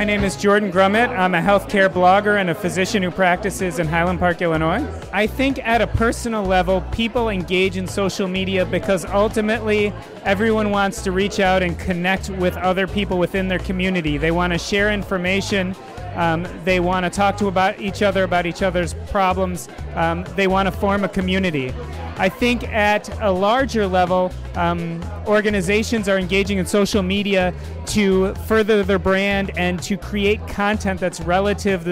My name is Jordan Grummett. I'm a healthcare blogger and a physician who practices in Highland Park, Illinois. I think at a personal level, people engage in social media because ultimately everyone wants to reach out and connect with other people within their community. They want to share information. They want to talk to about each other's problems. They want to form a community. I think at a larger level, organizations are engaging in social media to further their brand and to create content that's relevant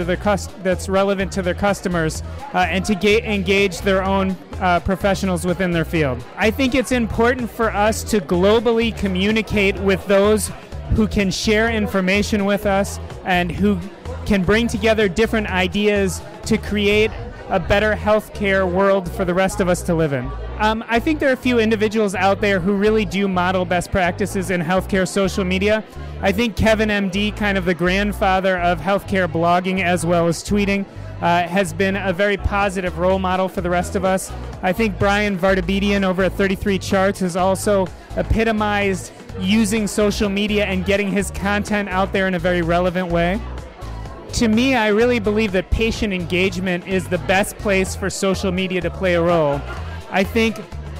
to their customers, and to engage their own professionals within their field. I think it's important for us to globally communicate with those who can share information with us and who can bring together different ideas to create a better healthcare world for the rest of us to live in. I think there are a few individuals out there who really do model best practices in healthcare social media. I think Kevin MD, kind of the grandfather of healthcare blogging as well as tweeting, has been a very positive role model for the rest of us. I think Brian Vardabedian over at 33 Charts has also epitomized using social media and getting his content out there in a very relevant way. To me, I really believe that patient engagement is the best place for social media to play a role. I think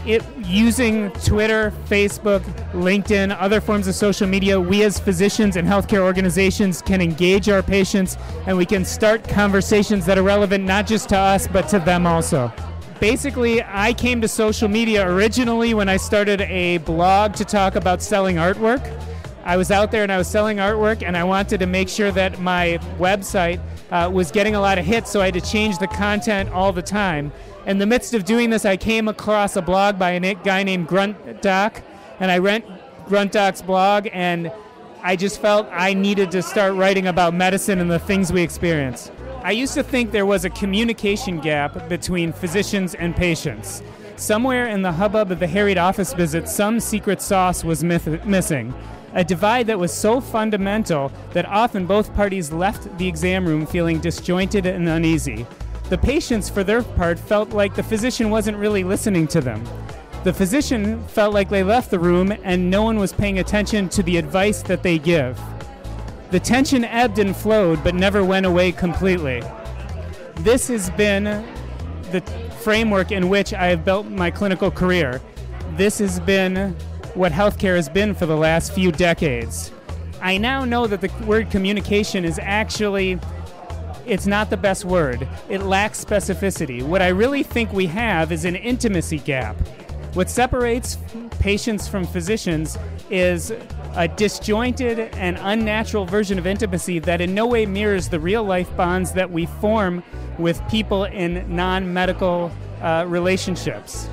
using Twitter, Facebook, LinkedIn, other forms of social media, we as physicians and healthcare organizations can engage our patients, and we can start conversations that are relevant not just to us, but to them also. Basically, I came to social media originally when I started a blog to talk about selling artwork. I was out there and I was selling artwork, and I wanted to make sure that my website was getting a lot of hits, so I had to change the content all the time. In the midst of doing this, I came across a blog by a guy named Grunt Doc, and I read Grunt Doc's blog, and I just felt I needed to start writing about medicine and the things we experience. I used to think there was a communication gap between physicians and patients. Somewhere in the hubbub of the harried office visits, some secret sauce was missing. A divide that was so fundamental that often both parties left the exam room feeling disjointed and uneasy. The patients, for their part, felt like the physician wasn't really listening to them. The physician felt like they left the room and no one was paying attention to the advice that they give. The tension ebbed and flowed, but never went away completely. This has been the framework in which I have built my clinical career. This has been what healthcare has been for the last few decades. I now know that the word communication is actually, it's not the best word. It lacks specificity. What I really think we have is an intimacy gap. What separates patients from physicians is a disjointed and unnatural version of intimacy that in no way mirrors the real-life bonds that we form with people in non-medical relationships.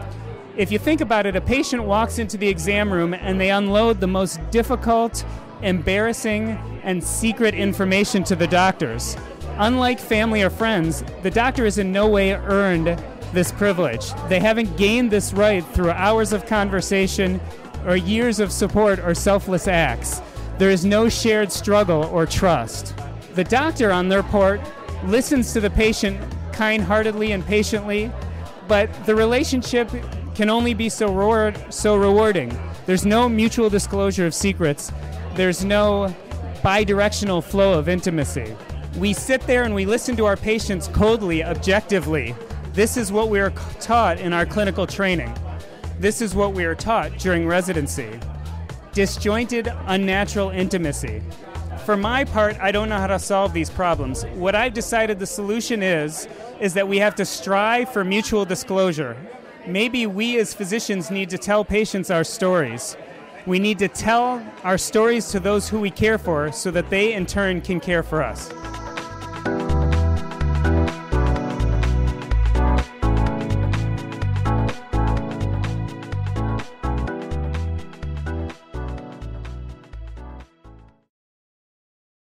If you think about it, a patient walks into the exam room and they unload the most difficult, embarrassing, and secret information to the doctors. Unlike family or friends, the doctor has in no way earned this privilege. They haven't gained this right through hours of conversation or years of support or selfless acts. There is no shared struggle or trust. The doctor, on their part, listens to the patient kind-heartedly and patiently, but the relationship can only be so rewarding. There's no mutual disclosure of secrets. There's no bi-directional flow of intimacy. We sit there and we listen to our patients coldly, objectively. This is what we are taught in our clinical training. This is what we are taught during residency. Disjointed, unnatural intimacy. For my part, I don't know how to solve these problems. What I've decided the solution is that we have to strive for mutual disclosure. Maybe we as physicians need to tell patients our stories. We need to tell our stories to those who we care for so that they in turn can care for us.